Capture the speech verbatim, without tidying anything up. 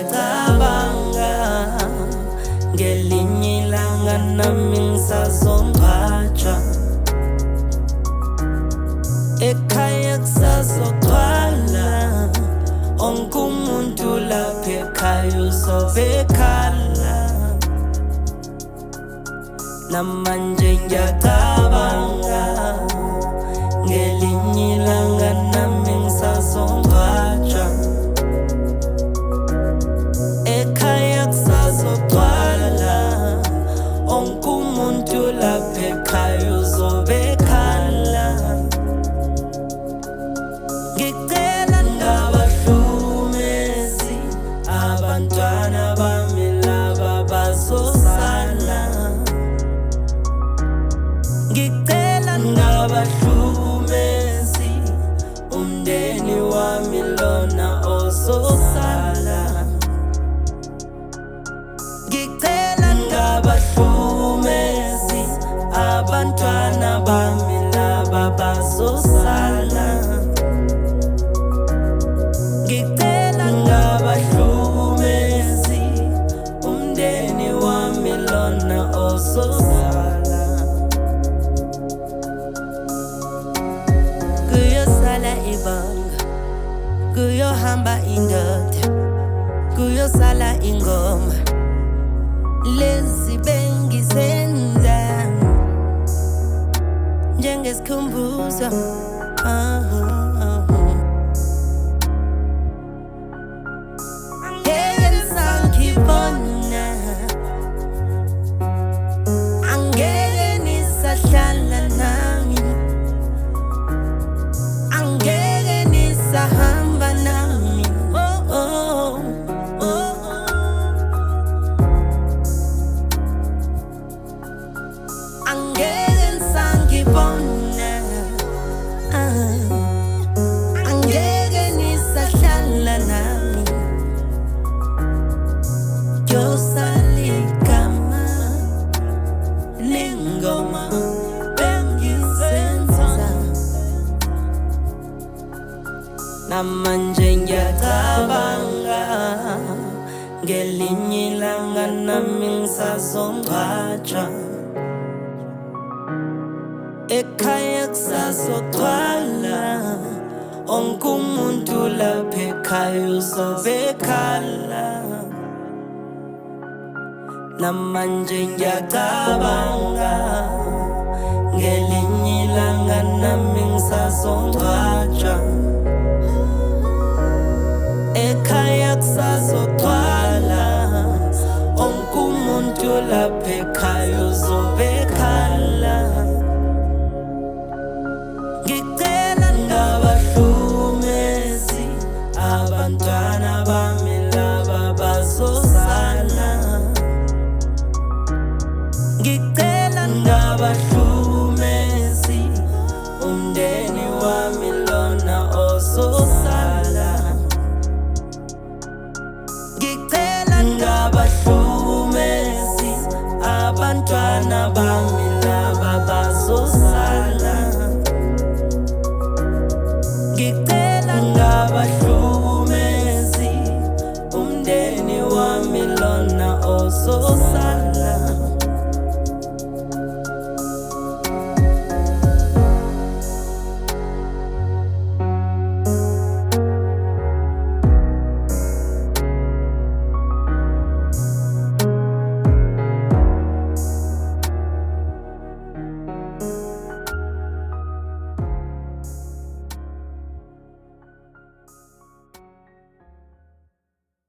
ngiyacabanga ngelinye ilanga nami ngisazongcwatshwa, ekhaya kusazogcwala, onke umuntu lapha ekhaya uzobe ekhala. Namanje ngiyacabanga ngelinye ilanga nami ngisazongcwatshwa, ekhaya kusazogcwala, onke umuntu lapha ekhaya uzobe ekhala. Ngicela ningabahlumezi abantwana bami laba bazosala, ngicela ningabahlumezi umndeni wami lona ozosala, ngicela ningabahlumezi abantwana bami laba bazosala, ngicela ningabahlumezi umndeni wami lona ozosala. Kuyosala ibanga, kuyohamba indoda, kuyosala ingoma lezi bengizenza njengesikhumbuzo. Ah, ah, ah. Angeke nisangibona, angeke nisahlala nami, angeke nisahamba nami. Oh, oh, oh, oh. Angeke nisangibona, ah, angeke nisahlala nami. Kuyosala igama nengoma bengizenza, namanje ngiyacabanga ngelinye ilanga nami ngisazongcwatshwa, ekhaya kusazogcwala, onke umuntu lapha ekhaya uzobe ekhala. Namanje ngiyacabanga ngelinye ilanga nami ngisazongcwatshwa, ekhaya kusazogcwala, onke umuntu lapha ekhaya uzobe ekhala. Ngicela ningabahlumezi abantwana bami laba bazosala, ngicela ningabahlumezi umndeni wami lona ozosala, ngicela ningabahlumezi abantwana bami laba bazosala, ngicela ningabahlumezi umndeni wami lona ozosala.